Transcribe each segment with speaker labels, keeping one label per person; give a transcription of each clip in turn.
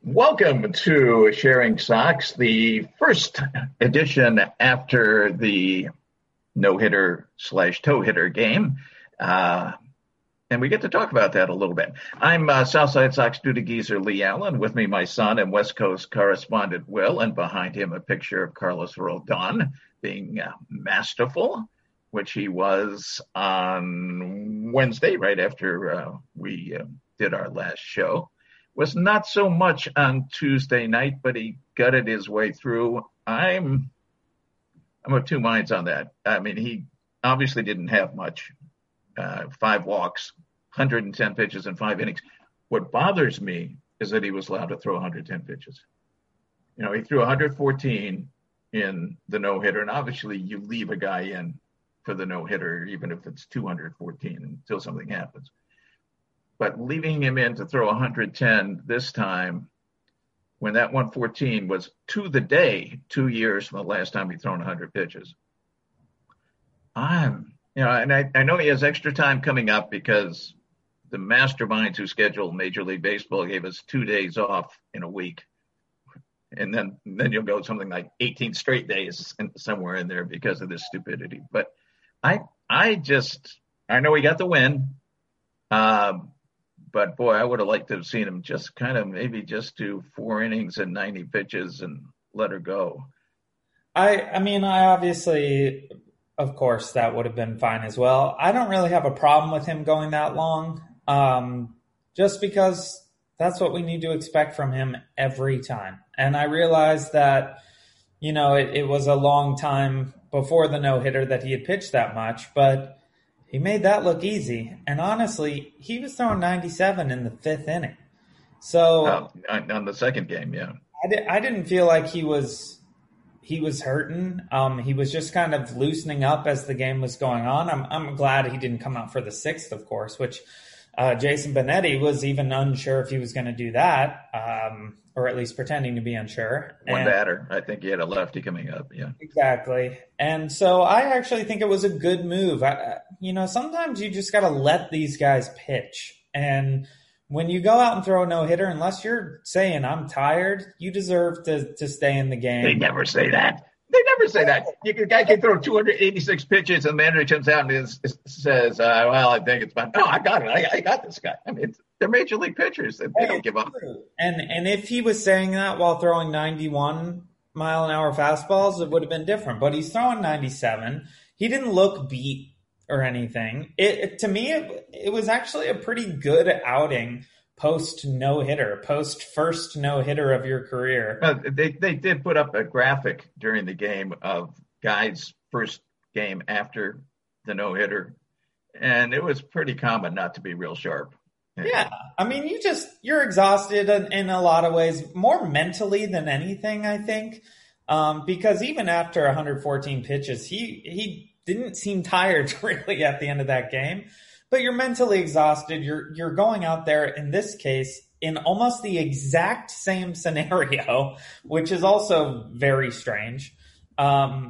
Speaker 1: Welcome to Sharing Socks, the first edition after the no-hitter / toe-hitter game. And we get to talk about that a little bit. I'm Southside Sox duty geezer Lee Allen. With me, my son and West Coast correspondent Will, and behind him a picture of Carlos Rodon being masterful, which he was on Wednesday, right after we did our last show. Was not so much on Tuesday night, but he gutted his way through. I'm of two minds on that. I mean, he obviously didn't have much. 5 walks, 110 pitches in 5 innings. What bothers me is that he was allowed to throw 110 pitches. You know, he threw 114 in the no-hitter, and obviously you leave a guy in for the no-hitter, even if it's 214 until something happens. But leaving him in to throw 110 this time, when that 114 was to the day 2 years from the last time he'd thrown 100 pitches. And I know he has extra time coming up because the masterminds who scheduled Major League Baseball gave us 2 days off in a week. And then you'll go something like 18 straight days somewhere in there because of this stupidity. But I know he got the win. But boy, I would have liked to have seen him just kind of maybe just do 4 innings and 90 pitches and let her go.
Speaker 2: I mean, I obviously, of course, that would have been fine as well. I don't really have a problem with him going that long, just because that's what we need to expect from him every time. And I realized that, it was a long time before the no-hitter that he had pitched that much, but he made that look easy. And honestly, he was throwing 97 in the 5th inning. So
Speaker 1: on the second game, yeah.
Speaker 2: I didn't feel like he was hurting. He was just kind of loosening up as the game was going on. I'm glad he didn't come out for the 6th, of course, which Jason Benetti was even unsure if he was going to do that, or at least pretending to be unsure.
Speaker 1: One batter. I think he had a lefty coming up, yeah.
Speaker 2: Exactly. And so I actually think it was a good move. Sometimes you just got to let these guys pitch. And when you go out and throw a no-hitter, unless you're saying, I'm tired, you deserve to stay in the game.
Speaker 1: They never say that. A guy can throw 286 pitches, and the manager comes out and says, well, I think it's fine. No, I got it. I got this guy. I mean, they're major league pitchers. They don't give up.
Speaker 2: And if he was saying that while throwing 91-mile-an-hour fastballs, it would have been different. But he's throwing 97. He didn't look beat or anything. To me, it was actually a pretty good outing post first no-hitter of your career.
Speaker 1: They did put up a graphic during the game of guys' first game after the no-hitter, and it was pretty common not to be real sharp.
Speaker 2: Yeah, I mean, you're exhausted in a lot of ways, more mentally than anything, I think, because even after 114 pitches, he didn't seem tired really at the end of that game. But you're mentally exhausted. You're going out there, in this case, in almost the exact same scenario, which is also very strange. I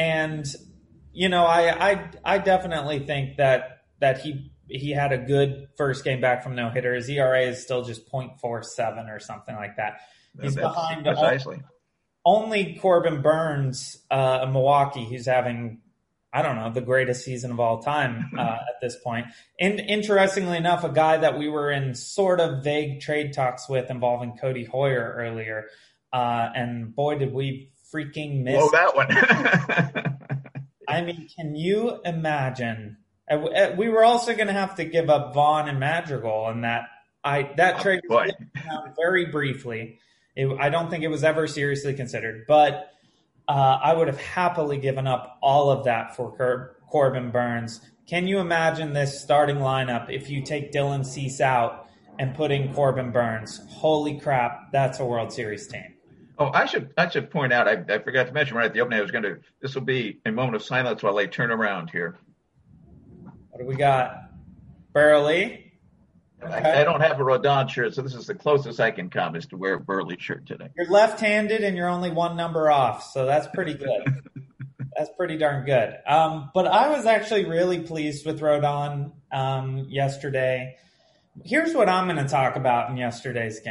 Speaker 2: definitely think that he had a good first game back from no-hitter. His ERA is still just 0.47 or something like that. He's behind
Speaker 1: precisely.
Speaker 2: Only Corbin Burns in Milwaukee, who's having, I don't know, the greatest season of all time at this point. And interestingly enough, a guy that we were in sort of vague trade talks with involving Cody Hoyer earlier. And boy, did we freaking miss
Speaker 1: that one.
Speaker 2: I mean, can you imagine? We were also going to have to give up Vaughn and Madrigal, and that trade was very briefly. I don't think it was ever seriously considered, but I would have happily given up all of that for Corbin Burns. Can you imagine this starting lineup if you take Dylan Cease out and put in Corbin Burns? Holy crap, that's a World Series team.
Speaker 1: Oh, I should point out, I forgot to mention right at the opening, this will be a moment of silence while I turn around here.
Speaker 2: What do we got? Burley.
Speaker 1: Okay. I don't have a Rodon shirt, so this is the closest I can come is to wear a Burley shirt today.
Speaker 2: You're left-handed and you're only one number off, so that's pretty good. That's pretty darn good. But I was actually really pleased with Rodon yesterday. Here's what I'm going to talk about in yesterday's game.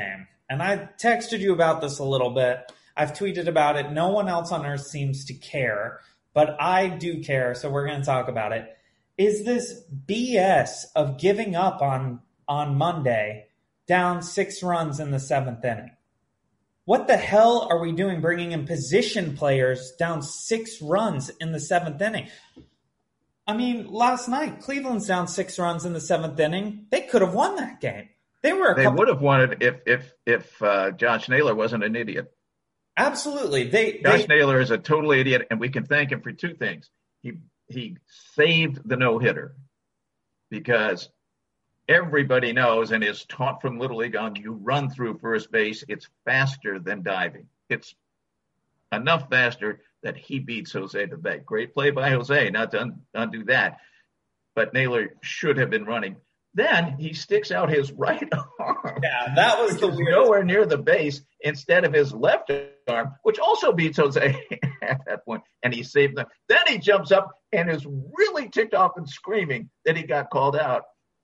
Speaker 2: and I texted you about this a little bit. I've tweeted about it. No one else on earth seems to care, but I do care, so we're going to talk about it. Is this BS of giving up on Monday down 6 runs in the 7th inning? What the hell are we doing bringing in position players down 6 runs in the 7th inning? I mean, last night, Cleveland's down 6 runs in the 7th inning. They could have won that game. They
Speaker 1: would have won it if Josh Naylor wasn't an idiot.
Speaker 2: Absolutely.
Speaker 1: Josh Naylor is a total idiot, and we can thank him for 2 things. He saved the no-hitter because everybody knows and is taught from Little League on, you run through first base, it's faster than diving. It's enough faster that he beats Jose to bag. Great play by Jose, not to undo that. But Naylor should have been running. Then he sticks out his right arm.
Speaker 2: Yeah, that was the weirdest.
Speaker 1: Nowhere near the base instead of his left arm, which also beats Jose at that point, and he saved them. Then he jumps up and is really ticked off and screaming that he got called out.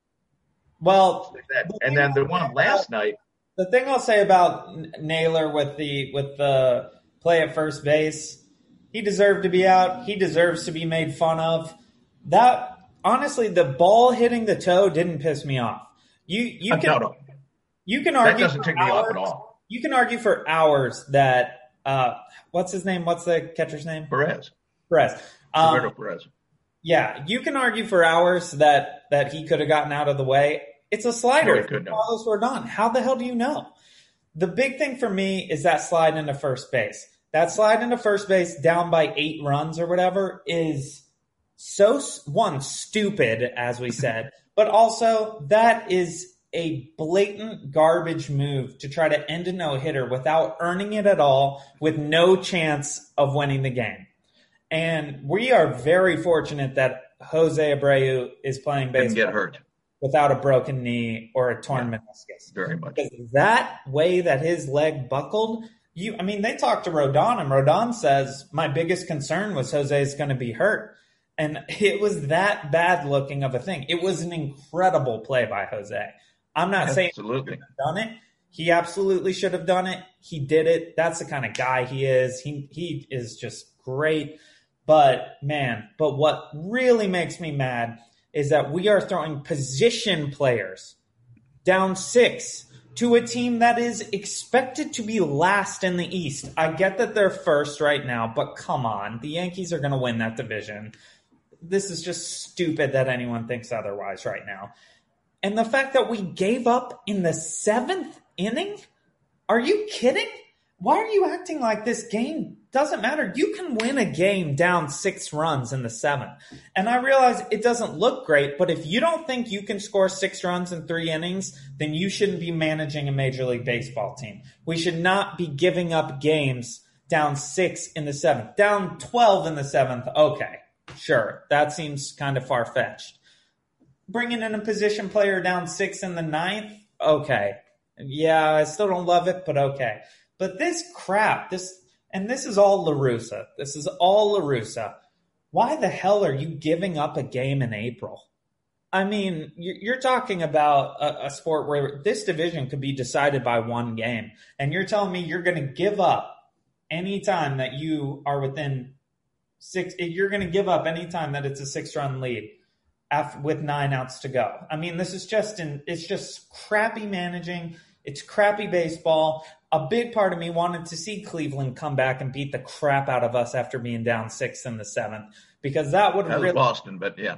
Speaker 2: Well,
Speaker 1: and then the one last night.
Speaker 2: The thing I'll say about Naylor with the play at first base, he deserved to be out. He deserves to be made fun of. That honestly, the ball hitting the toe didn't piss me off. You can argue
Speaker 1: that doesn't tick me off at all.
Speaker 2: You can argue for hours that what's his name? What's the catcher's name?
Speaker 1: Perez.
Speaker 2: Roberto
Speaker 1: Perez.
Speaker 2: Yeah, you can argue for hours that he could have gotten out of the way. It's a slider.
Speaker 1: No, he couldn't have.
Speaker 2: Carlos Rodon. How the hell do you know? The big thing for me is that slide into first base. That slide into first base down by 8 runs or whatever is so, one, stupid, as we said, but also that is a blatant garbage move to try to end a no-hitter without earning it at all, with no chance of winning the game. And we are very fortunate that Jose Abreu is playing baseball.
Speaker 1: Didn't get hurt.
Speaker 2: Without a broken knee or a torn meniscus.
Speaker 1: Very much.
Speaker 2: Because that way that his leg buckled, they talked to Rodon, and Rodon says, my biggest concern was Jose's going to be hurt. And it was that bad looking of a thing. It was an incredible play by Jose. I'm not saying he should have done it. He absolutely should have done it. He did it. That's the kind of guy he is. He is just great. But what really makes me mad is that we are throwing position players down 6 to a team that is expected to be last in the East. I get that they're first right now, but come on. The Yankees are going to win that division. This is just stupid that anyone thinks otherwise right now. And the fact that we gave up in the 7th inning? Are you kidding? Why are you acting like this game doesn't matter? You can win a game down 6 runs in the 7th. And I realize it doesn't look great, but if you don't think you can score 6 runs in 3 innings, then you shouldn't be managing a Major League Baseball team. We should not be giving up games down 6 in the 7th. Down 12 in the 7th, okay, sure. That seems kind of far-fetched. Bringing in a position player down 6 in the 9th, okay. Yeah, I still don't love it, but okay. But this crap, this is all La Russa. This is all La Russa. Why the hell are you giving up a game in April? I mean, you're talking about a sport where this division could be decided by 1 game. And you're telling me you're going to give up any time that you are within 6. You're going to give up any time that it's a 6-run lead with 9 outs to go. I mean, this is it's just crappy managing. It's crappy baseball. A big part of me wanted to see Cleveland come back and beat the crap out of us after being down 6 in the 7th, because that would have really
Speaker 1: Boston, but yeah.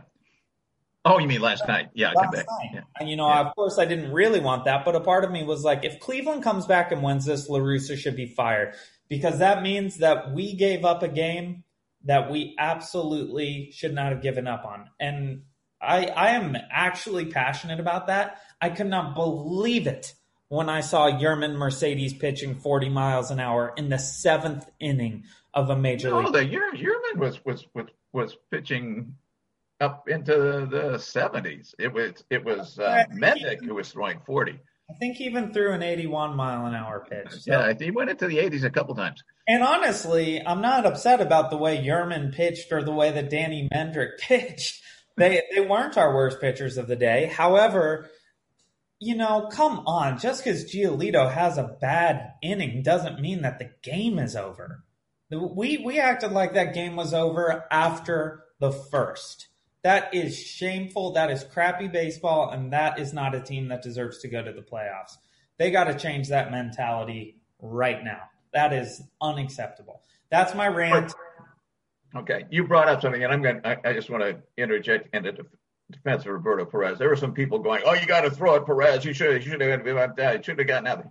Speaker 1: Oh, you mean last night? Yeah,
Speaker 2: last night. Yeah. Of course, I didn't really want that, but a part of me was like, if Cleveland comes back and wins this, La Russa should be fired, because that means that we gave up a game that we absolutely should not have given up on. And I am actually passionate about that. I could not believe it when I saw Yermin Mercedes pitching 40 miles an hour in the 7th inning of a major league.
Speaker 1: No, Yermin was pitching up into the 70s. It was Mendick who was throwing 40.
Speaker 2: I think he even threw an 81 mile an hour pitch. So.
Speaker 1: Yeah, he went into the 80s a couple times.
Speaker 2: And honestly, I'm not upset about the way Yermin pitched or the way that Danny Mendrick pitched. They weren't our worst pitchers of the day. However, come on. Just because Giolito has a bad inning doesn't mean that the game is over. We acted like that game was over after the first. That is shameful. That is crappy baseball, and that is not a team that deserves to go to the playoffs. They got to change that mentality right now. That is unacceptable. That's my rant.
Speaker 1: Okay, you brought up something, and I just want to interject in the defense of Roberto Perez. There were some people going, "Oh, you got to throw at Perez. You should have got nothing."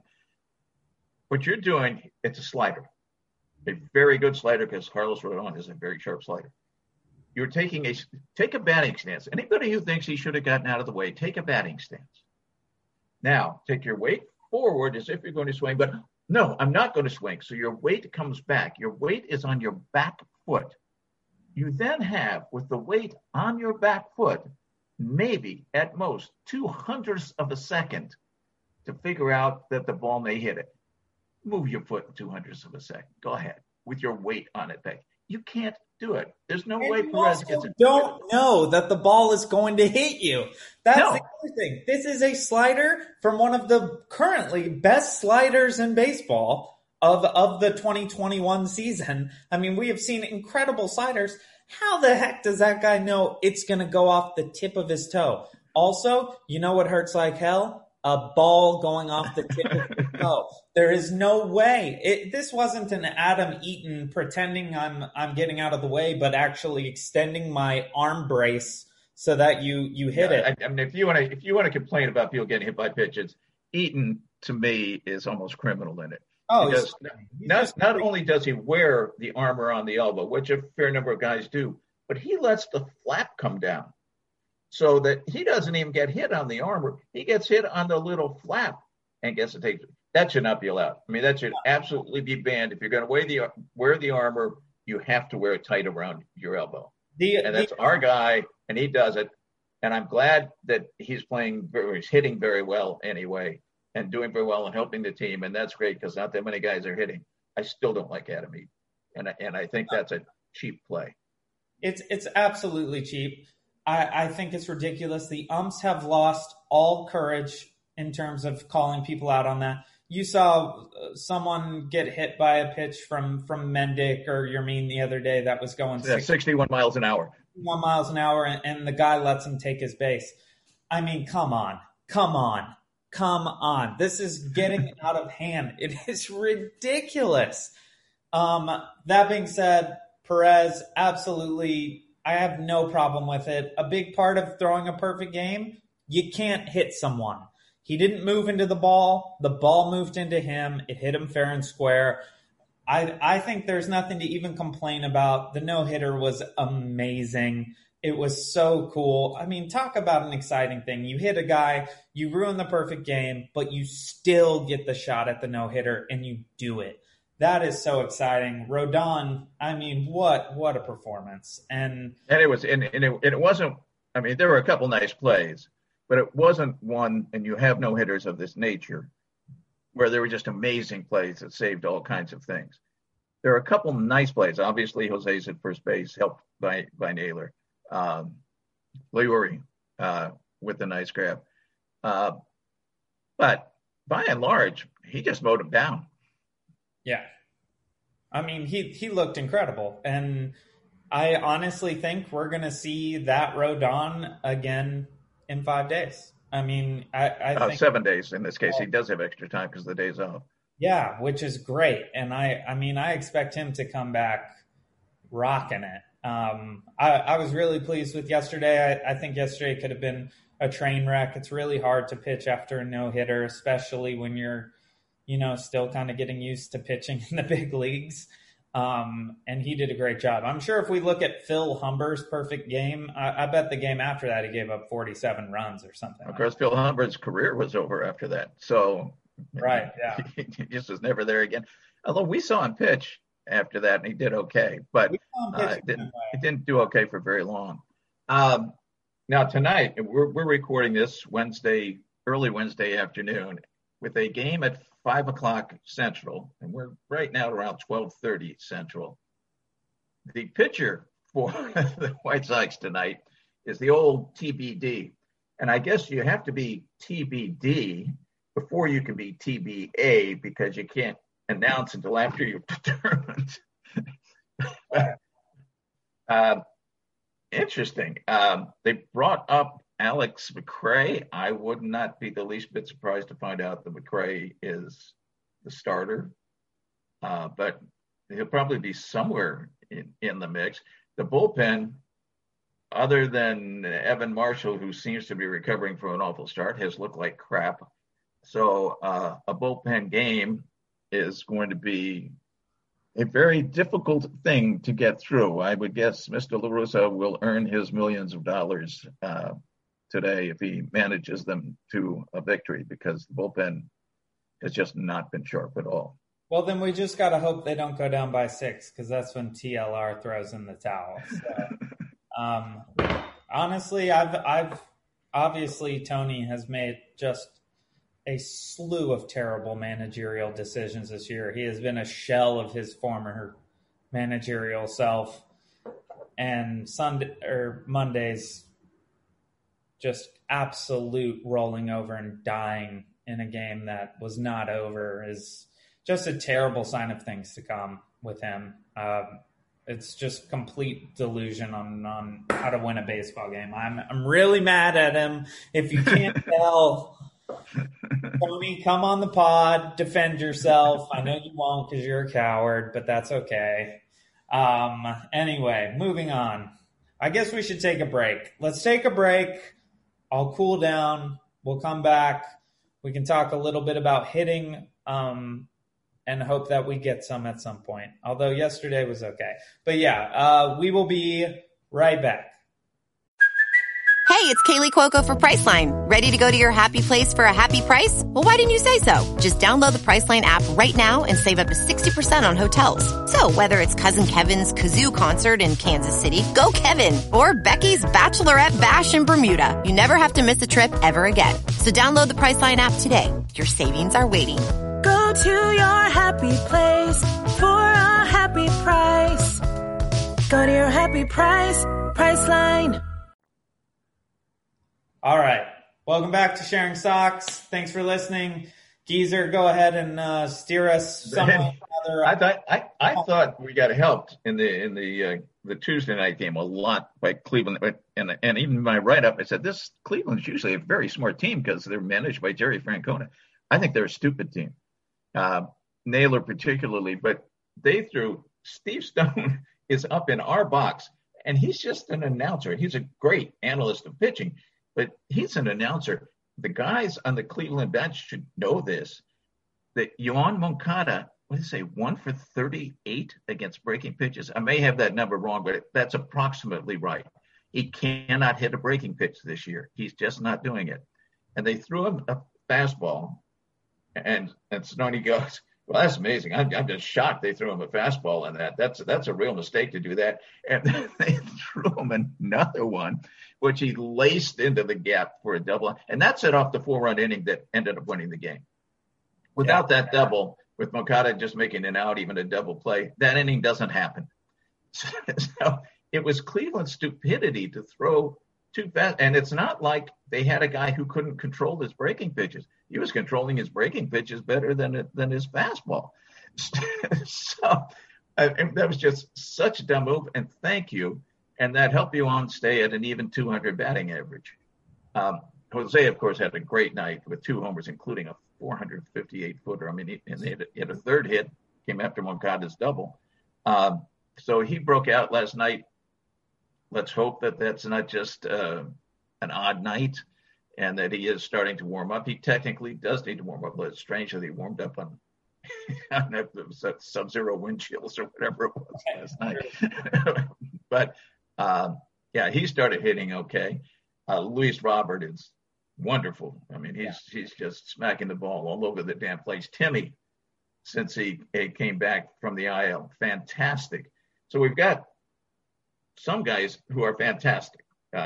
Speaker 1: What you're doing, it's a slider, a very good slider, because Carlos Rodon is a very sharp slider. You're take a batting stance. Anybody who thinks he should have gotten out of the way, take a batting stance. Now, take your weight forward as if you're going to swing, but no, I'm not going to swing. So your weight comes back. Your weight is on your back foot. You then have, with the weight on your back foot, maybe at most 2/100ths of a second to figure out that the ball may hit it. Move your foot 2/100ths of a second. Go ahead with your weight on it back. You can't do it. There's no way Perez gets it.
Speaker 2: Don't know that the ball is going to hit you. That's the other thing. This is a slider from one of the currently best sliders in baseball of the 2021 season. I mean, we have seen incredible sliders. How the heck does that guy know it's going to go off the tip of his toe? Also, you know what hurts like hell? A ball going off the tip of his toe. There is no way. This wasn't an Adam Eaton pretending I'm getting out of the way, but actually extending my arm brace so that you hit it.
Speaker 1: I mean, if you want to complain about people getting hit by pitches, Eaton to me is almost criminal in it.
Speaker 2: Oh,
Speaker 1: because not only does he wear the armor on the elbow, which a fair number of guys do, but he lets the flap come down so that he doesn't even get hit on the armor. He gets hit on the little flap and gets to take it. That should not be allowed. I mean, that should absolutely be banned. If you're going to wear the armor, you have to wear it tight around your elbow. And that's our guy, and he does it. And I'm glad that he's hitting very well anyway, and doing very well and helping the team. And that's great because not that many guys are hitting. I still don't like Adam Eaton. And I think that's a cheap play.
Speaker 2: It's absolutely cheap. I think it's ridiculous. The umps have lost all courage in terms of calling people out on that. You saw someone get hit by a pitch from Mendick or Yermin the other day that was going
Speaker 1: 61 miles an hour.
Speaker 2: 61 miles an hour, and the guy lets him take his base. I mean, come on. This is getting out of hand. It is ridiculous. That being said, Perez, absolutely, I have no problem with it. A big part of throwing a perfect game, you can't hit someone. He didn't move into the ball. The ball moved into him. It hit him fair and square. I think there's nothing to even complain about. The no-hitter was amazing. It was so cool. I mean, talk about an exciting thing. You hit a guy, you ruin the perfect game, but you still get the shot at the no-hitter, and you do it. That is so exciting. Rodon, I mean, what a performance. And
Speaker 1: it wasn't, I mean, there were a couple nice plays, but it wasn't one, and you have no-hitters of this nature, where there were just amazing plays that saved all kinds of things. There are a couple nice plays. Obviously, Jose's at first base, helped by Naylor. Leury with the nice grab. But by and large, he just mowed him down.
Speaker 2: Yeah. I mean, he looked incredible. And I honestly think we're going to see that Rodon again in 5 days. I mean, I think
Speaker 1: 7 days in this case. He does have extra time because the day's off.
Speaker 2: Yeah, which is great. And I expect him to come back rocking it. I was really pleased with yesterday. I think yesterday could have been a train wreck. It's really hard to pitch after a no-hitter, especially when you're, still kind of getting used to pitching in the big leagues. And he did a great job. I'm sure if we look at Phil Humber's perfect game, I bet the game after that he gave up 47 runs or something.
Speaker 1: Of course, Phil Humber's career was over after that. So
Speaker 2: right, yeah.
Speaker 1: He just was never there again. Although we saw him pitch after that, and he did okay. But he didn't do okay for very long. Now, tonight, we're recording this early Wednesday afternoon, with a game at 5 o'clock Central, and we're right now around 12:30 Central. The pitcher for the White Sox tonight is the old TBD. And I guess you have to be TBD before you can be TBA because you can't announce until after you've determined. Interesting. They brought up Alex McRae. I would not be the least bit surprised to find out that McRae is the starter, but he'll probably be somewhere in the mix. The bullpen, other than Evan Marshall, who seems to be recovering from an awful start, has looked like crap. So a bullpen game is going to be a very difficult thing to get through. I would guess Mr. La Russa will earn his millions of dollars today if he manages them to a victory, because the bullpen has just not been sharp at all.
Speaker 2: Well, then we just got to hope they don't go down by 6, because that's when TLR throws in the towel. So, honestly, I've obviously Tony has made just a slew of terrible managerial decisions this year. He has been a shell of his former managerial self, and Monday's just absolute rolling over and dying in a game that was not over is just a terrible sign of things to come with him. It's just complete delusion on how to win a baseball game. I'm really mad at him. If you can't tell, Tony, come on the pod, defend yourself. I know you won't because you're a coward, but that's okay. Anyway, moving on. I guess we should take a break. Let's take a break. I'll cool down. We'll come back. We can talk a little bit about hitting and hope that we get some at some point. Although yesterday was okay. But yeah, we will be right back.
Speaker 3: Hey, it's Kaylee Cuoco for Priceline. Ready to go to your happy place for a happy price? Well, why didn't you say so? Just download the Priceline app right now and save up to 60% on hotels. So whether it's Cousin Kevin's Kazoo Concert in Kansas City, go Kevin, or Becky's Bachelorette Bash in Bermuda, you never have to miss a trip ever again. So download the Priceline app today. Your savings are waiting.
Speaker 4: Go to your happy place for a happy price. Go to your happy price, Priceline.
Speaker 2: All right. Welcome back to Sharing Socks. Thanks for listening. Geezer, go ahead and steer us somewhere.
Speaker 1: I thought we got helped in the Tuesday night game a lot by Cleveland, and even my write-up, I said this Cleveland's usually a very smart team because they're managed by Jerry Francona. I think they're a stupid team, Naylor particularly, but they threw Steve Stone is up in our box, and he's just an announcer. He's a great analyst of pitching, but he's an announcer. The guys on the Cleveland bench should know this, that Yoan Moncada, what did he say, 1 for 38 against breaking pitches? I may have that number wrong, but that's approximately right. He cannot hit a breaking pitch this year. He's just not doing it. And they threw him a fastball, and Stoney goes, well, that's amazing. I'm just shocked they threw him a fastball on that. That's a real mistake to do that. And then they threw him another one, which he laced into the gap for a double. And that set off the 4-run inning that ended up winning the game. Without that double, with Moncada just making an out, even a double play, that inning doesn't happen. So it was Cleveland's stupidity to throw too fast. And it's not like they had a guy who couldn't control his breaking pitches. He was controlling his breaking pitches better than his fastball. So that was just such a dumb move. And thank you. And that helped you on stay at an even 200 batting average. Jose, of course, had a great night with 2 homers, including a 458-footer. I mean, he had a third hit, came after Moncada's double. So he broke out last night. Let's hope that that's not just an odd night and that he is starting to warm up. He technically does need to warm up, but it's strange that he warmed up on sub-zero wind chills or whatever it was last night. But, yeah, he started hitting okay. Luis Robert is wonderful. I mean, he's just smacking the ball all over the damn place. Timmy, since he came back from the IL, fantastic. So we've got some guys who are fantastic.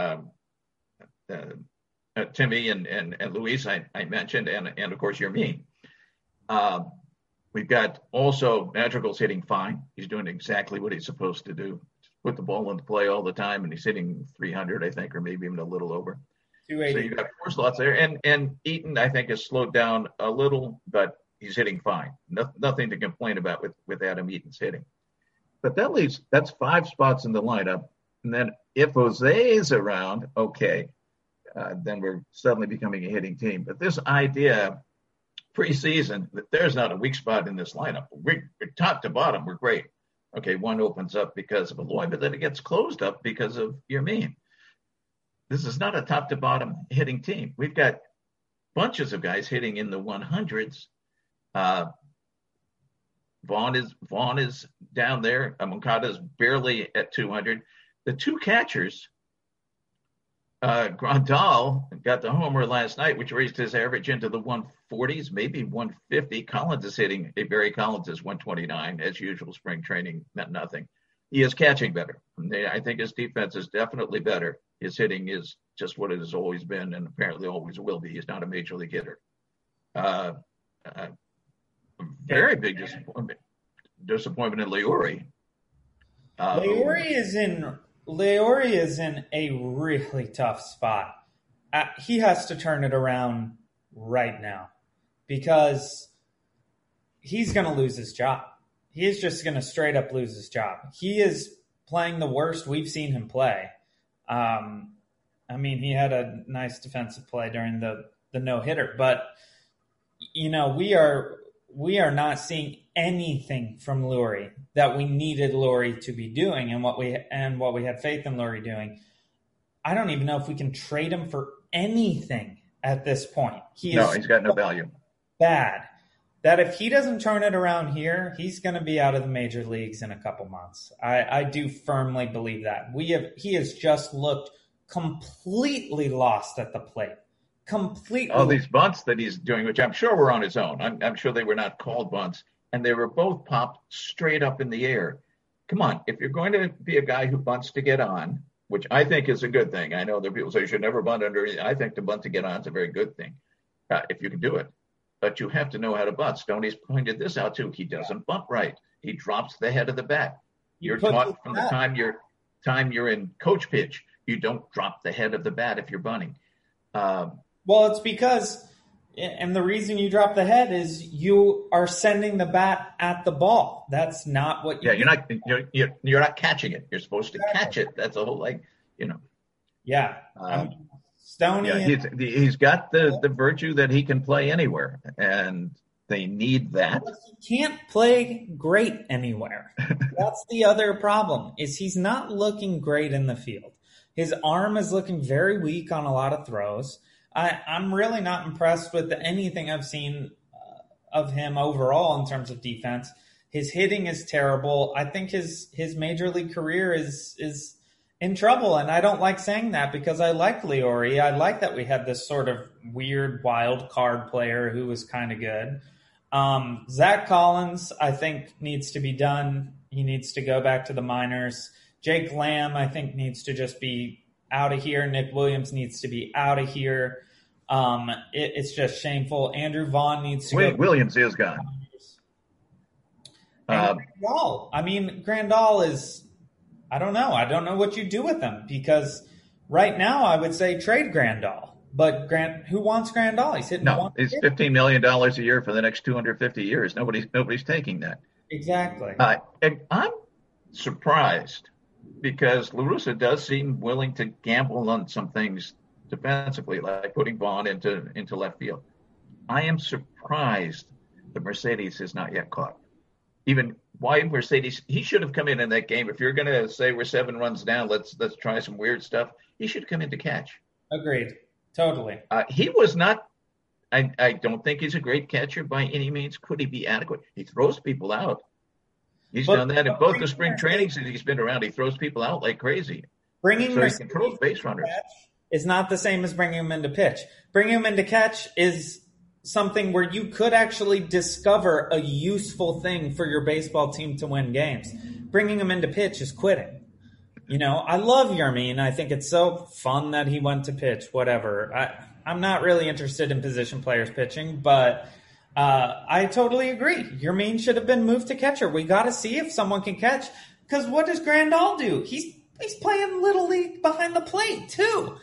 Speaker 1: Timmy and Luis, I mentioned, and of course, Yermin. We've got also Madrigal's hitting fine. He's doing exactly what he's supposed to do. Put the ball into play all the time, and he's hitting 300, I think, or maybe even a little over.
Speaker 2: 280.
Speaker 1: So you got 4 slots there. And Eaton, I think, has slowed down a little, but he's hitting fine. Nothing to complain about with Adam Eaton's hitting. But that's 5 spots in the lineup. And then if Jose is around, okay, then we're suddenly becoming a hitting team. But this idea preseason that there's not a weak spot in this lineup. We're top to bottom, we're great. Okay, one opens up because of Eloy, but then it gets closed up because of Yermin. This is not a top to bottom hitting team. We've got bunches of guys hitting in the 100s. Vaughn is down there. Moncada's barely at 200. The 2 catchers, Grandal got the homer last night, which raised his average into the 140s, maybe 150. Collins is hitting. Barry Collins is 129 as usual. Spring training meant nothing. He is catching better. I think his defense is definitely better. His hitting is just what it has always been, and apparently always will be. He's not a major league hitter. Very big disappointment in Leori.
Speaker 2: Leori is in a really tough spot. He has to turn it around right now because he's going to lose his job. He is just going to straight up lose his job. He is playing the worst we've seen him play. He had a nice defensive play during the no-hitter, but we are not seeing anything from Lurie that we needed Lurie to be doing and what we had faith in Lurie doing. I don't even know if we can trade him for anything at this point.
Speaker 1: He's got no value.
Speaker 2: Bad. That if he doesn't turn it around here, he's going to be out of the major leagues in a couple months. I do firmly believe that. He has just looked completely lost at the plate. Completely.
Speaker 1: All these bunts that he's doing, which I'm sure were on his own. I'm sure they were not called bunts, and they were both popped straight up in the air. Come on, if you're going to be a guy who bunts to get on, which I think is a good thing. I know there are people say you should never bunt under. I think the bunt to get on is a very good thing if you can do it. But you have to know how to bunt. Stoney's pointed this out too. He doesn't bunt right. He drops the head of the bat. You're taught from the time you're in coach pitch, you don't drop the head of the bat if you're bunting.
Speaker 2: Well, it's because, and the reason you drop the head is you are sending the bat at the ball. That's not what you.
Speaker 1: Yeah, you're not catching it. You're supposed to catch it. That's a whole
Speaker 2: Yeah. Stoney.
Speaker 1: Yeah, he's got the virtue that he can play anywhere, and they need that.
Speaker 2: He can't play great anywhere. That's the other problem, is he's not looking great in the field. His arm is looking very weak on a lot of throws. I'm really not impressed with anything I've seen of him overall in terms of defense. His hitting is terrible. I think his major league career is in trouble, and I don't like saying that because I like Leori. I like that we had this sort of weird wild card player who was kind of good. Zach Collins, I think, needs to be done. He needs to go back to the minors. Jake Lamb, I think, needs to just be out of here. Nick Williams needs to be out of here. It's just shameful. Andrew Vaughn needs to go.
Speaker 1: Williams is gone.
Speaker 2: Grandal. Grandal is, I don't know. I don't know what you do with him because right now I would say trade Grandal. But who wants Grandal? He's hitting
Speaker 1: it's $15 million a year for the next 250 years. Nobody's taking that.
Speaker 2: Exactly.
Speaker 1: And I'm surprised because La Russa does seem willing to gamble on some things defensively, like putting Vaughn into left field. I am surprised that Mercedes is not yet caught. Even why Mercedes, he should have come in that game. If you're going to say we're 7 runs down, let's try some weird stuff. He should come in to catch.
Speaker 2: Agreed. Totally.
Speaker 1: He was not. I don't think he's a great catcher by any means. Could he be adequate? He throws people out. He's done that in both the spring trainings that he's been around. He throws people out like crazy.
Speaker 2: Bringing
Speaker 1: he controls base runners.
Speaker 2: Is not the same as bringing him into pitch. Bringing him into catch is something where you could actually discover a useful thing for your baseball team to win games. Bringing him into pitch is quitting. I love Yermin. I think it's so fun that he went to pitch, whatever. I'm not really interested in position players pitching, but I totally agree. Yermin should have been moved to catcher. We got to see if someone can catch, because what does Grandal do? He's playing Little League behind the plate, too.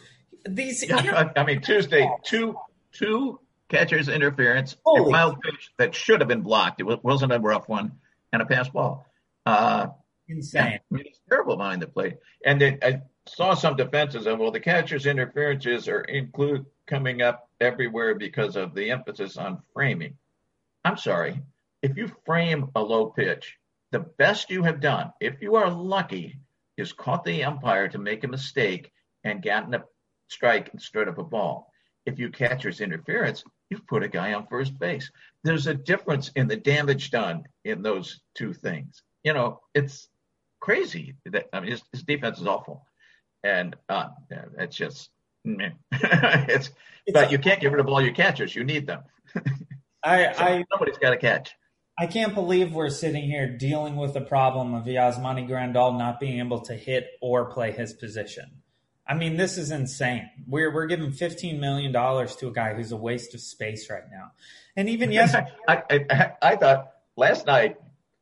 Speaker 2: these.
Speaker 1: I mean, Tuesday, two catcher's interference, a wild pitch that should have been blocked. It wasn't a rough one, and a pass ball.
Speaker 2: Insane.
Speaker 1: Yeah, I mean, it's terrible behind the plate. And then I saw some defenses of, well, the catcher's interferences are coming up everywhere because of the emphasis on framing. I'm sorry. If you frame a low pitch, the best you have done, if you are lucky, is caught the umpire to make a mistake and gotten a strike instead of a ball. If you catcher's interference, you've put a guy on first base. There's a difference in the damage done in those two things. You know, it's crazy. I mean, his defense is awful. And it's just, but you can't get rid of all your catchers. You need them. Somebody's got to catch.
Speaker 2: I can't believe we're sitting here dealing with the problem of Yasmani Grandal not being able to hit or play his position. I mean, this is insane. We're giving $15 million to a guy who's a waste of space right now. And even yesterday,
Speaker 1: I thought last night,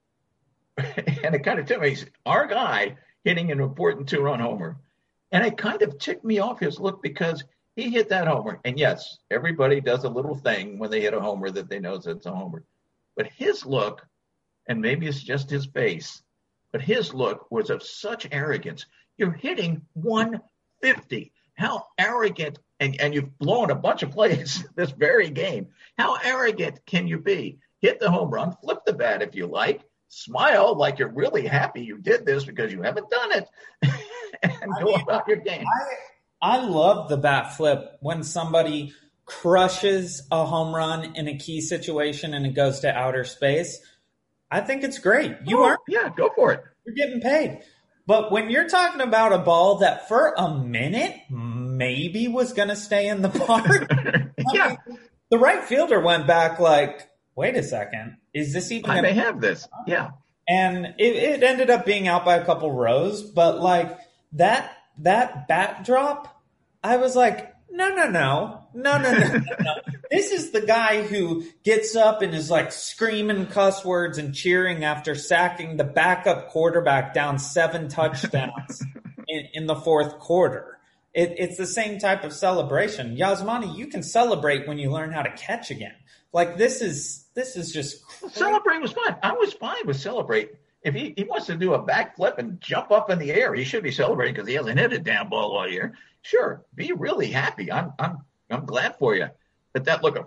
Speaker 1: and it kind of took me, our guy hitting an important 2-run homer. And it kind of ticked me off his look because he hit that homer. And yes, everybody does a little thing when they hit a homer that they know it's a homer. But his look, and maybe it's just his face, but his look was of such arrogance. You're hitting 150. How arrogant, and you've blown a bunch of plays this very game. How arrogant can you be? Hit the home run, flip the bat if you like, smile like you're really happy you did this because you haven't done it, and go about your game.
Speaker 2: I love the bat flip when somebody crushes a home run in a key situation and it goes to outer space. I think it's great.
Speaker 1: Yeah, go for it.
Speaker 2: You're getting paid. But when you're talking about a ball that for a minute maybe was going to stay in the park,
Speaker 1: yeah.
Speaker 2: The right fielder went back like, wait a second, is this even?
Speaker 1: I may have this. Yeah.
Speaker 2: And it ended up being out by a couple rows, but like that bat drop, I was like, no. This is the guy who gets up and is like screaming cuss words and cheering after sacking the backup quarterback down 7 touchdowns in the fourth quarter. It's the same type of celebration. Yasmani, you can celebrate when you learn how to catch again. Like this is just crazy.
Speaker 1: Celebrate was fine. I was fine with celebrate. If he wants to do a backflip and jump up in the air, he should be celebrating because he hasn't hit a damn ball all year. Sure, be really happy. I'm glad for you. But that look of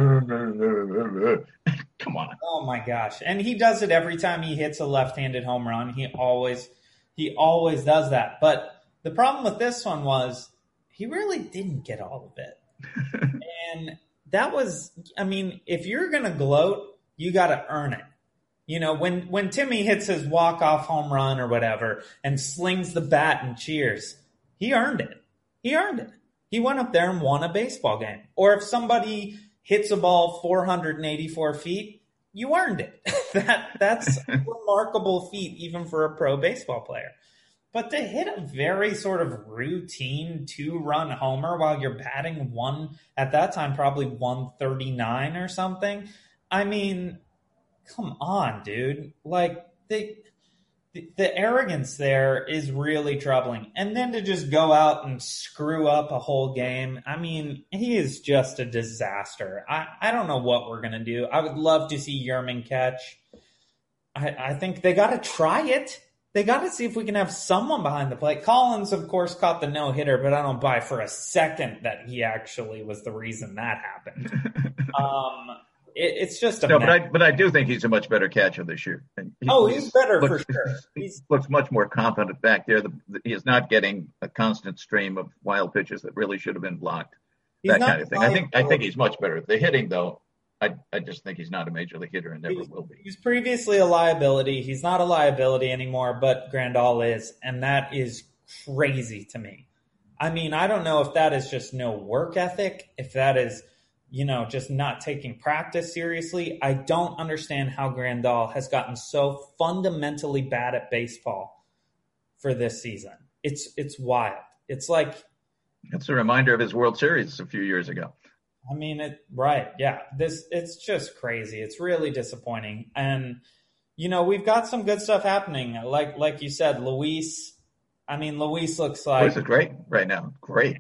Speaker 1: come on.
Speaker 2: Oh my gosh. And he does it every time he hits a left-handed home run. He always does that. But the problem with this one was he really didn't get all of it. And that was, I mean, if you're going to gloat, you got to earn it. You know, when Timmy hits his walk-off home run or whatever and slings the bat and cheers, he earned it. He went up there and won a baseball game. Or if somebody hits a ball 484 feet, you earned it. That's a remarkable feat even for a pro baseball player. But to hit a very sort of routine 2-run homer while you're batting at that time, probably 139 or something. I mean, come on, dude. Like, the arrogance there is really troubling. And then to just go out and screw up a whole game. I mean, he is just a disaster. I don't know what we're going to do. I would love to see Yermin catch. I think they got to try it. They got to see if we can have someone behind the plate. Collins, of course, caught the no-hitter, but I don't buy for a second that he actually was the reason that happened. It's just a mess.
Speaker 1: But I do think he's a much better catcher this year.
Speaker 2: He's better for sure.
Speaker 1: He looks much more confident back there. He is not getting a constant stream of wild pitches that really should have been blocked. That kind of thing. I think he's much better. The hitting, though, I just think he's not a major league hitter and never will be.
Speaker 2: He's previously a liability. He's not a liability anymore, but Grandal is, and that is crazy to me. I mean, I don't know if that is just no work ethic, if that is, just not taking practice seriously. I don't understand how Grandal has gotten so fundamentally bad at baseball for this season. It's wild. It's like
Speaker 1: it's a reminder of his World Series a few years ago.
Speaker 2: I mean, right. Yeah. It's just crazy. It's really disappointing. And, we've got some good stuff happening. Like you said, Luis looks like.
Speaker 1: Luis is great right now. Great.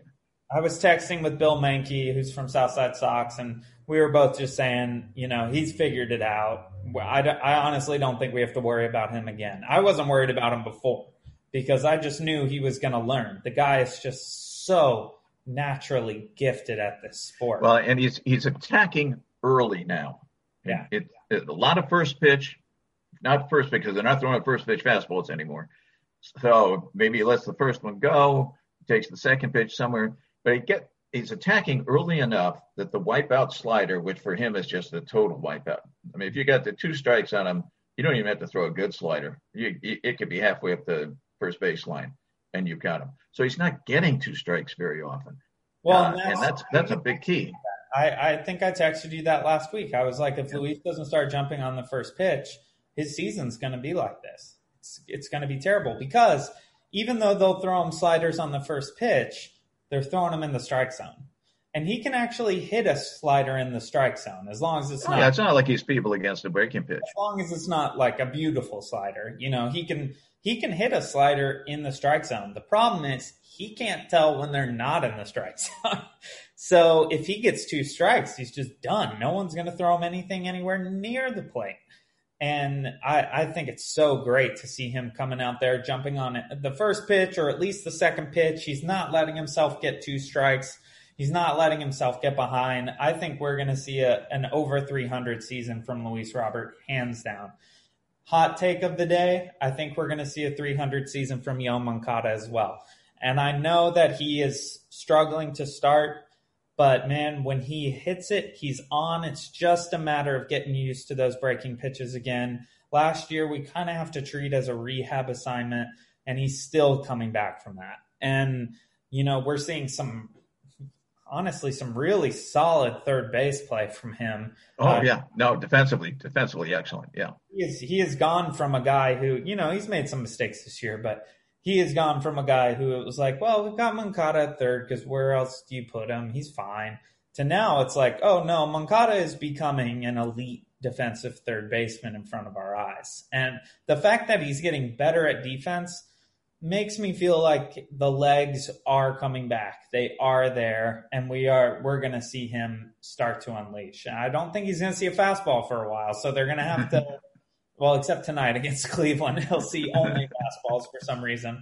Speaker 2: I was texting with Bill Mankey, who's from Southside Sox, and we were both just saying, he's figured it out. I honestly don't think we have to worry about him again. I wasn't worried about him before because I just knew he was going to learn. The guy is just so naturally gifted at this sport.
Speaker 1: Well, and he's attacking early now.
Speaker 2: Yeah.
Speaker 1: It's a lot of first pitch, not first pitch because they're not throwing first pitch fastballs anymore. So maybe he lets the first one go, takes the second pitch somewhere, but he's attacking early enough that the wipeout slider, which for him is just a total wipeout. I mean, if you got the 2 strikes on him, you don't even have to throw a good slider. It could be halfway up the first baseline, and you've got him. So he's not getting 2 strikes very often.
Speaker 2: Well,
Speaker 1: and that's a big key.
Speaker 2: I think I texted you that last week. I was like, if Luis doesn't start jumping on the first pitch, his season's going to be like this. It's going to be terrible because even though they'll throw him sliders on the first pitch, they're throwing him in the strike zone. And he can actually hit a slider in the strike zone as long as it's not.
Speaker 1: Yeah, it's not like he's feeble against a breaking pitch.
Speaker 2: As long as it's not like a beautiful slider. He can hit a slider in the strike zone. The problem is he can't tell when they're not in the strike zone. So if he gets 2 strikes, he's just done. No one's going to throw him anything anywhere near the plate. And I think it's so great to see him coming out there, jumping on the first pitch or at least the second pitch. He's not letting himself get 2 strikes. He's not letting himself get behind. I think we're going to see an over 300 season from Luis Robert, hands down. Hot take of the day, I think we're going to see a 300 season from Yoan Moncada as well. And I know that he is struggling to start, but man, when he hits it, he's on. It's just a matter of getting used to those breaking pitches again. Last year, we kind of have to treat as a rehab assignment, and he's still coming back from that. And, we're seeing some really solid third base play from him.
Speaker 1: Oh, yeah. No, defensively excellent. Yeah.
Speaker 2: He has gone from a guy who, he's made some mistakes this year, but he has gone from a guy who it was like, well, we've got Moncada at third because where else do you put him? He's fine. To now it's like, oh, no, Moncada is becoming an elite defensive third baseman in front of our eyes. And the fact that he's getting better at defense makes me feel like the legs are coming back. They are there, and we're going to see him start to unleash. And I don't think he's going to see a fastball for a while, so they're going to have to well, except tonight against Cleveland, he'll see only fastballs for some reason.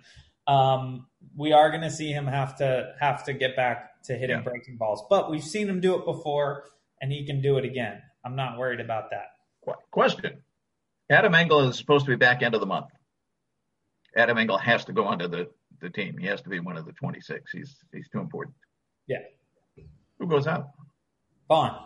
Speaker 2: We are going to see him have to get back to hitting breaking balls, but we've seen him do it before, and he can do it again. I'm not worried about that.
Speaker 1: Question: Adam Engel is supposed to be back end of the month. Adam Engel has to go onto the team. He has to be one of the 26. He's too important.
Speaker 2: Yeah.
Speaker 1: Who goes out?
Speaker 2: Vaughn.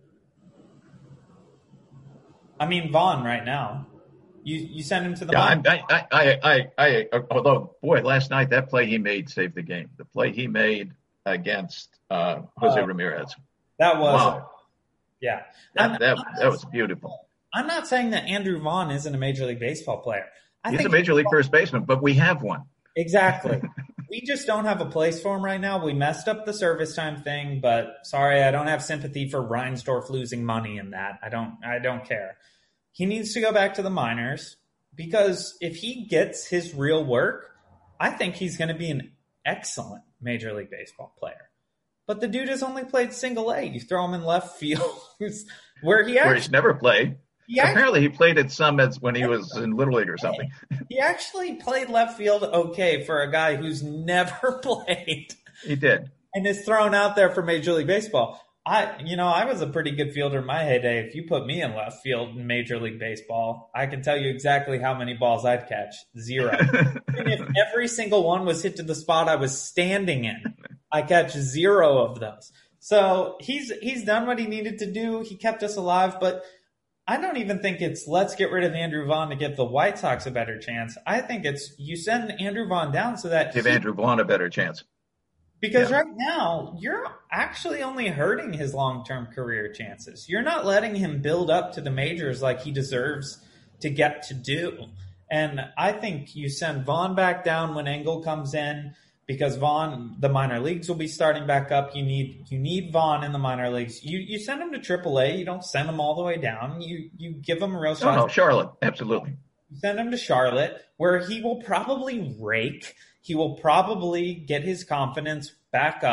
Speaker 2: I mean, Vaughn right now. You send him to the
Speaker 1: I although, boy, last night that play he made saved the game. The play he made against Jose Ramirez.
Speaker 2: That was
Speaker 1: wow.
Speaker 2: Yeah.
Speaker 1: That was beautiful.
Speaker 2: I'm not saying that Andrew Vaughn isn't a Major League Baseball player.
Speaker 1: He's a Major League first baseman, but we have one.
Speaker 2: Exactly. We just don't have a place for him right now. We messed up the service time thing, but sorry, I don't have sympathy for Reinsdorf losing money in that. I don't care. He needs to go back to the minors because if he gets his real work, I think he's going to be an excellent Major League Baseball player. But the dude has only played single A. You throw him in left field where he's never
Speaker 1: played. Apparently he played at Summits when he was in Little League or something.
Speaker 2: He actually played left field okay for a guy who's never played.
Speaker 1: He did.
Speaker 2: And is thrown out there for Major League Baseball. I was a pretty good fielder in my heyday. If you put me in left field in Major League Baseball, I can tell you exactly how many balls I'd catch. 0. And if every single one was hit to the spot I was standing in, I catch 0 of those. So he's done what he needed to do. He kept us alive, but I don't even think it's let's get rid of Andrew Vaughn to give the White Sox a better chance. I think it's you send Andrew Vaughn down so that
Speaker 1: give Andrew Vaughn a better chance.
Speaker 2: Because right now, you're actually only hurting his long-term career chances. You're not letting him build up to the majors like he deserves to get to do. And I think you send Vaughn back down when Engel comes in because Vaughn, the minor leagues will be starting back up. You need Vaughn in the minor leagues. You send him to AAA. You don't send him all the way down. You give him a real shot.
Speaker 1: No, Charlotte. Absolutely.
Speaker 2: You send him to Charlotte where he will probably rake. He will probably get his confidence back up.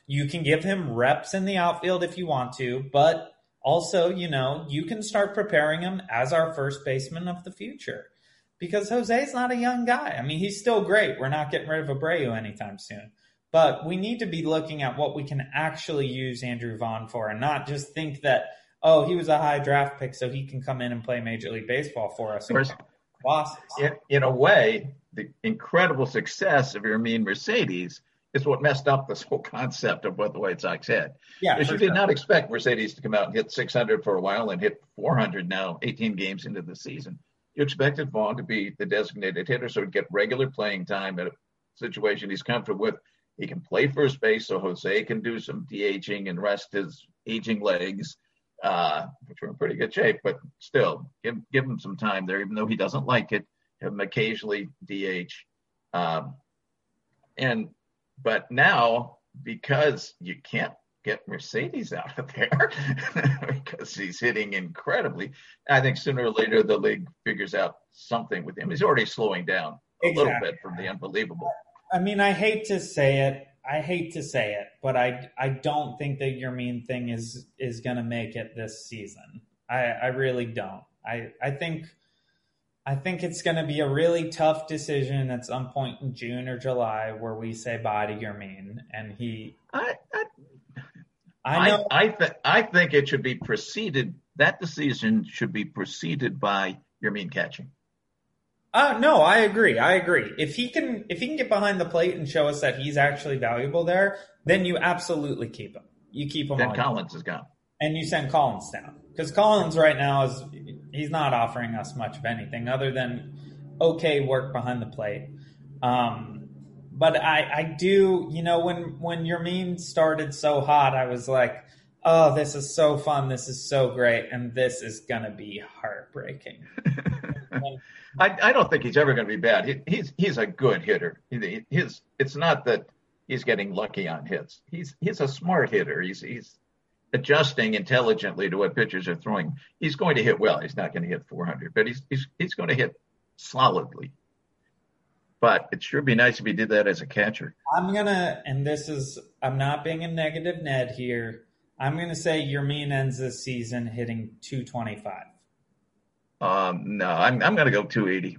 Speaker 2: You can give him reps in the outfield if you want to, but also, you can start preparing him as our first baseman of the future. Because Jose's not a young guy. I mean, he's still great. We're not getting rid of Abreu anytime soon. But we need to be looking at what we can actually use Andrew Vaughn for and not just think that, he was a high draft pick so he can come in and play Major League Baseball for us.
Speaker 1: In a way, the incredible success of Yermin Mercedes is what messed up this whole concept of what the White Sox had.
Speaker 2: Yeah,
Speaker 1: because you did not expect Mercedes to come out and hit 600 for a while and hit 400 now, 18 games into the season. You expected Vaughn to be the designated hitter, so he'd get regular playing time at a situation he's comfortable with. He can play first base, so Jose can do some DHing and rest his aging legs, which are in pretty good shape. But still, give him some time there, even though he doesn't like it. Have him occasionally DH. But now, because you can't get Mercedes out of there because he's hitting incredibly, I think sooner or later the league figures out something with him. He's already slowing down a little bit from the unbelievable.
Speaker 2: I mean, I hate to say it, but I don't think that your mean thing is going to make it this season. I really don't. I think it's going to be a really tough decision at some point in June or July where we say bye to Yermin, and he.
Speaker 1: I think it should be preceded. That decision should be preceded by Yermin catching.
Speaker 2: No, I agree. If he can get behind the plate and show us that he's actually valuable there, then you absolutely keep him. You keep him.
Speaker 1: Then Collins is gone,
Speaker 2: and you send Collins down because Collins right now he's not offering us much of anything other than okay work behind the plate. But I do, when Yermin started so hot, I was like, oh, this is so fun. This is so great. And this is going to be heartbreaking.
Speaker 1: I don't think he's ever going to be bad. He's a good hitter. It's not that he's getting lucky on hits. He's a smart hitter. He's adjusting intelligently to what pitchers are throwing. He's going to hit well. He's not going to hit 400, but he's going to hit solidly. But it sure be nice if he did that as a catcher.
Speaker 2: I'm not being a negative Ned here. I'm going to say Yermin ends this season hitting 225.
Speaker 1: No, I'm going to go 280.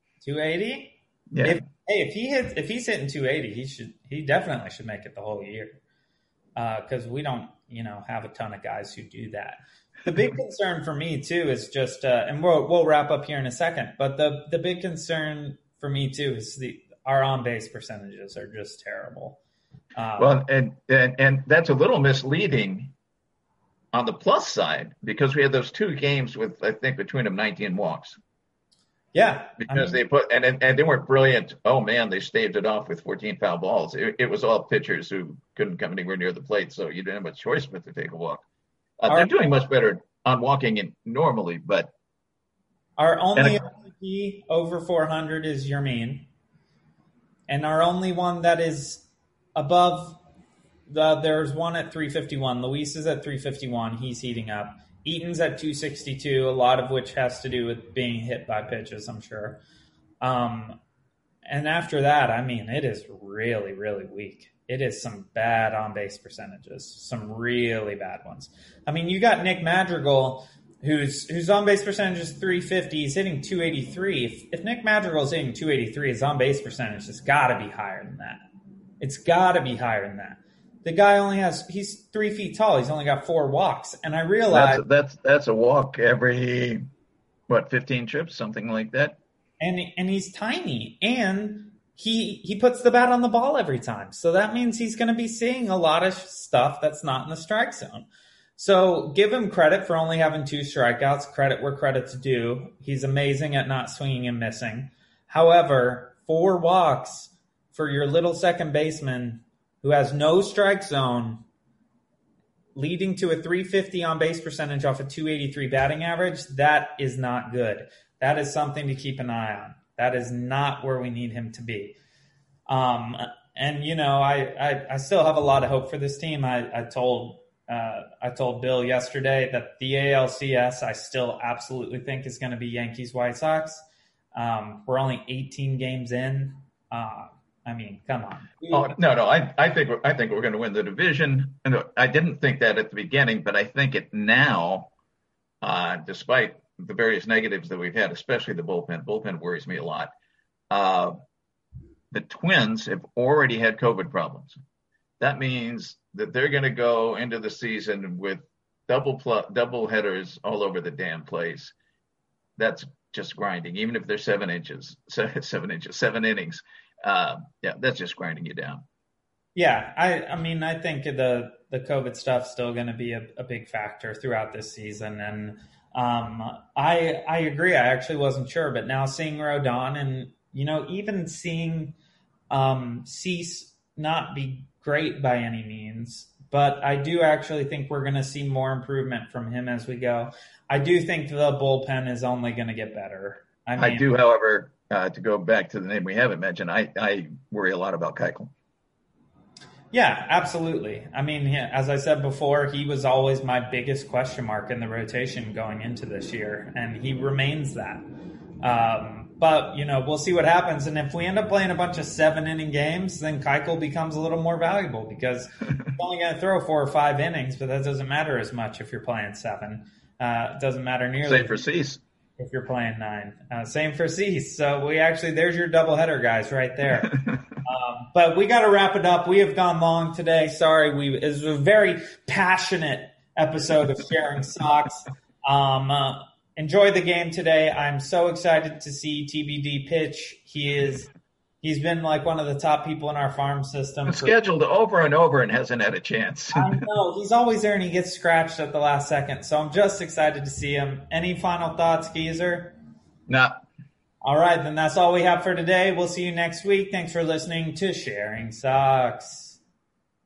Speaker 2: 280?
Speaker 1: Yeah.
Speaker 2: If he's hitting 280, he definitely should make it the whole year. Because we don't, have a ton of guys who do that. The big concern for me too is just, and we'll wrap up here in a second. But the big concern for me too is our on base percentages are just terrible.
Speaker 1: Well, and that's a little misleading on the plus side because we had those two games with, I think, between them 19 walks.
Speaker 2: Yeah.
Speaker 1: Because they put, and they weren't brilliant. Oh man, they staved it off with 14 foul balls. It was all pitchers who couldn't come anywhere near the plate. So you didn't have much choice but to take a walk. They're doing much better on walking normally, but.
Speaker 2: Our only MVP over 400 is Yermin. And our only one that is above there's one at 351. Luis is at 351. He's heating up. Eaton's at 262, a lot of which has to do with being hit by pitches, I'm sure. And after that, it is really, really weak. It is some bad on-base percentages, some really bad ones. You got Nick Madrigal, whose on-base percentage is 350. He's hitting 283. If Nick Madrigal is hitting 283, his on-base percentage has got to be higher than that. It's got to be higher than that. The guy he's 3 feet tall. He's only got 4 walks. And I realize
Speaker 1: that's a walk every, 15 trips, something like that.
Speaker 2: And he's tiny. And he puts the bat on the ball every time. So that means he's going to be seeing a lot of stuff that's not in the strike zone. So give him credit for only having 2 strikeouts, credit where credit's due. He's amazing at not swinging and missing. However, 4 walks for your little second baseman who has no strike zone, leading to a 350 on base percentage off a 283 batting average, that is not good. That is something to keep an eye on. That is not where we need him to be. I still have a lot of hope for this team. I told Bill yesterday that the ALCS I still absolutely think is going to be Yankees White Sox. We're only 18 games in. I mean, come on.
Speaker 1: Oh, no. I think we're going to win the division. And I didn't think that at the beginning, but I think it now, despite the various negatives that we've had, especially the bullpen. Bullpen worries me a lot. The Twins have already had COVID problems. That means that they're going to go into the season with double headers all over the damn place. That's just grinding, even if they're 7 innings. That's just grinding you down.
Speaker 2: Yeah, I mean, I think the COVID stuff's still going to be a big factor throughout this season, and I agree. I actually wasn't sure, but now seeing Rodon and even seeing Cease not be great by any means, but I do actually think we're going to see more improvement from him as we go. I do think the bullpen is only going to get better.
Speaker 1: I do, however, to go back to the name we haven't mentioned, I worry a lot about Keuchel.
Speaker 2: Yeah, absolutely. I mean, as I said before, he was always my biggest question mark in the rotation going into this year, and he remains that. But, we'll see what happens. And if we end up playing a bunch of 7-inning games, then Keuchel becomes a little more valuable because he's only going to throw 4 or 5 innings, but that doesn't matter as much if you're playing 7. It doesn't matter nearly.
Speaker 1: Same for Cease.
Speaker 2: If you're playing 9. Same for Cease. So there's your doubleheader guys right there. But we got to wrap it up. We have gone long today. Sorry. It was a very passionate episode of Sharing Sox. Enjoy the game today. I'm so excited to see TBD pitch. He's been like one of the top people in our farm system.
Speaker 1: Scheduled over and over and hasn't had a chance.
Speaker 2: I know. He's always there and he gets scratched at the last second. So I'm just excited to see him. Any final thoughts, Geezer?
Speaker 1: No.
Speaker 2: All right, then that's all we have for today. We'll see you next week. Thanks for listening to Sharing Sox.